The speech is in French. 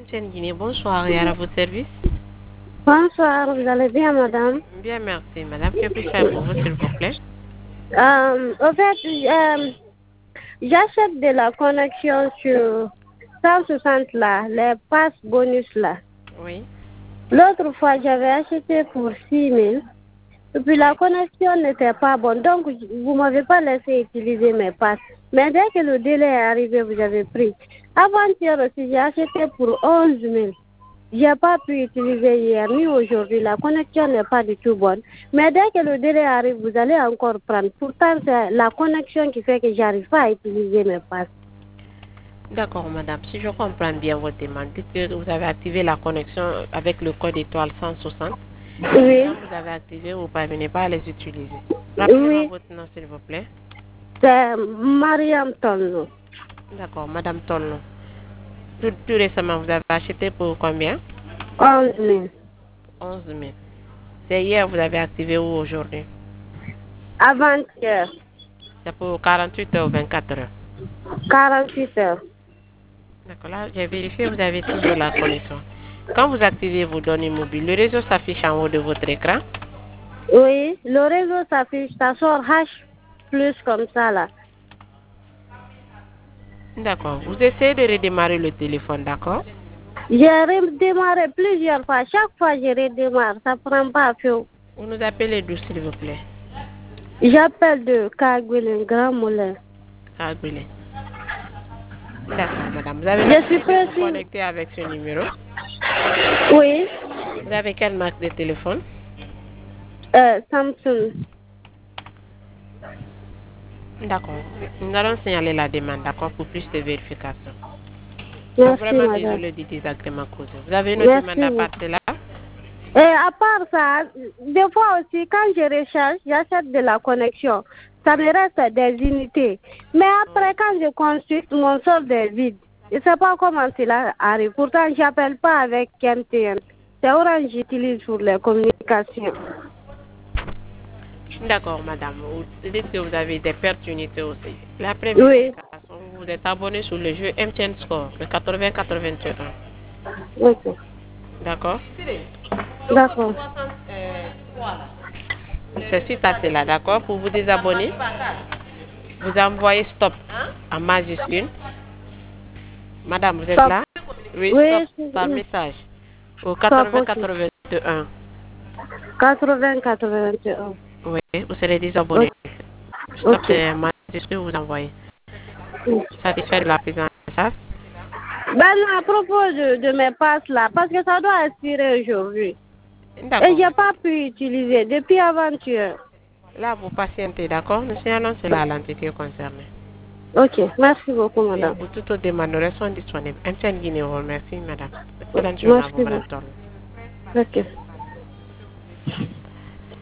MTN Guinée, bonsoir et à votre service. Bonsoir, vous allez bien, madame? Bien, merci, madame. Que puis-je faire pour vous, s'il vous plaît? Au fait, j'achète de la connexion sur 160 là, les passes bonus là. Oui. L'autre fois, j'avais acheté pour 6 000. Et puis la connexion n'était pas bonne. Donc, vous ne m'avez pas laissé utiliser mes passes. Mais dès que le délai est arrivé, vous avez pris. Avant-hier aussi, j'ai acheté pour 11 000. Je n'ai pas pu utiliser hier ni aujourd'hui. La connexion n'est pas du tout bonne. Mais dès que le délai arrive, vous allez encore prendre. Pourtant, c'est la connexion qui fait que je n'arrive pas à utiliser mes passes. D'accord, madame. Si je comprends bien votre demande, dites que vous avez activé la connexion avec le code étoile 160. Oui. Quand vous avez activé, vous ne parvenez pas à les utiliser. Rappelez-moi votre nom, s'il vous plaît. C'est Mariam Tolno. D'accord, madame Tolno. Tout récemment, vous avez acheté pour combien? 11 000. 11 000. C'est hier vous avez activé ou aujourd'hui? Avant-hier. C'est pour 48 heures ou 24 heures? 48 heures. D'accord, là, j'ai vérifié, vous avez toujours la connexion. Quand vous activez vos données mobiles, le réseau s'affiche en haut de votre écran? Oui, le réseau s'affiche, ça sort H plus comme ça là. D'accord, vous essayez de redémarrer le téléphone, d'accord? J'ai redémarré plusieurs fois. Chaque fois je redémarre, ça prend pas feu. Vous nous appelez d'où, s'il vous plaît? J'appelle de Kagwele, Grand Moulin. Kagwele. D'accord, madame. Vous avez vous connecter avec ce numéro? Oui. Vous avez quelle marque de téléphone? Samsung. D'accord. Nous allons signaler la demande, d'accord, pour plus de vérification. Merci, vraiment madame. désolé du désagrément causé. Vous avez une autre demande à part cela? Et à part ça, des fois aussi, quand je recharge, j'achète de la connexion. Ça me reste des unités. Mais après, quand je consulte, mon solde est vide. Je ne sais pas comment cela arrive. Pourtant, je n'appelle pas avec MTN. C'est Orange que j'utilise pour les communications. D'accord, madame. Vous dites que vous avez des pertes d'unités aussi. La première vous êtes abonné sur le jeu MTN Score, le 80-81. Ok. D'accord? D'accord. C'est suite à cela, d'accord? Pour vous désabonner, vous envoyez stop en majuscule. Madame, vous êtes là? Oui, stop par message. Au 80-81. 80-81. Oui, vous serez désabonné. Stop majuscule, vous envoyez. Satisfait de la prise en message? Ben, à propos de mes passes là, parce que ça doit expirer aujourd'hui. Et je n'ai pas pu utiliser depuis avant-hier. Là, vous patientez, d'accord? Nous signalons cela à l'entité concernée. Ok, merci beaucoup, madame. Pour toutes autres demandes, nous restons disponibles. MTN Guinée, merci, madame. Excellente journée à vous, madame Torno. Ok.